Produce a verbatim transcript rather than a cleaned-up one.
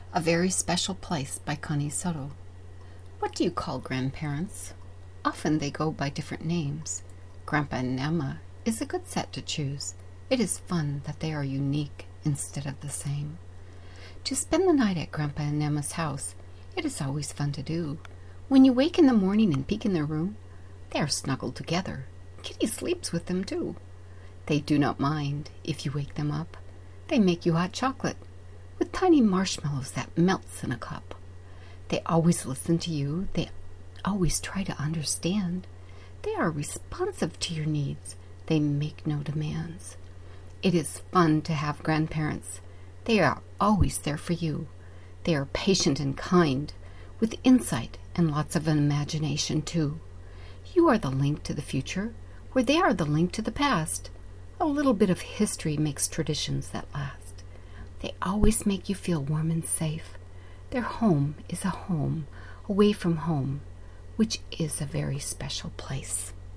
A Very Special Place by Connie Soto. What do you call grandparents? Often they go by different names. Grandpa and Emma is a good set to choose. It is fun that they are unique instead of the same. To spend the night at Grandpa and Emma's house, it is always fun to do. When you wake in the morning and peek in their room, they are snuggled together. Kitty sleeps with them too. They do not mind if you wake them up. They make you hot chocolate with tiny marshmallows that melts in a cup. They always listen to you. They always try to understand. They are responsive to your needs. They make no demands. It is fun to have grandparents. They are always there for you. They are patient and kind, with insight and lots of imagination too. You are the link to the future, where they are the link to the past. A little bit of history makes traditions that last. They always make you feel warm and safe. Their home is a home away from home, which is a very special place.